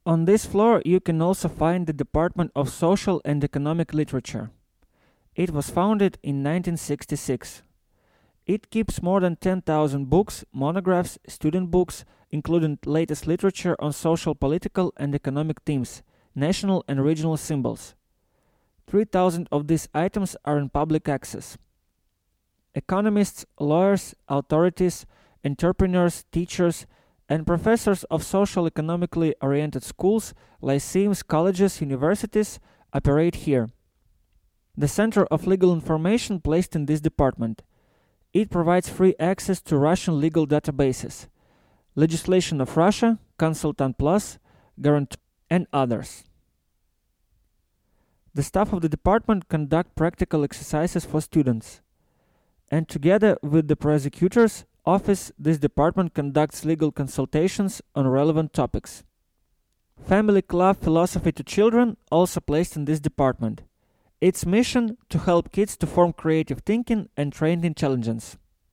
On this floor, you can also find the Department of Social and Economic Literature. It was founded in 1966. It keeps more than 10,000 books, monographs, student books, including latest literature on social, political, and economic themes, national and regional symbols. 3,000 of these items are in public access. Economists, lawyers, authorities, entrepreneurs, teachers, and professors of social economically oriented schools, lyceums, colleges, universities operate here. The Center of Legal Information placed in this department. It provides free access to Russian legal databases, legislation of Russia, Consultant Plus, Guarantor, and others. The staff of the department conduct practical exercises for students. And together with the prosecutor's office, this department conducts legal consultations on relevant topics. Family Club Philosophy to Children also placed in this department. Its mission to help kids to form creative thinking and trained intelligence.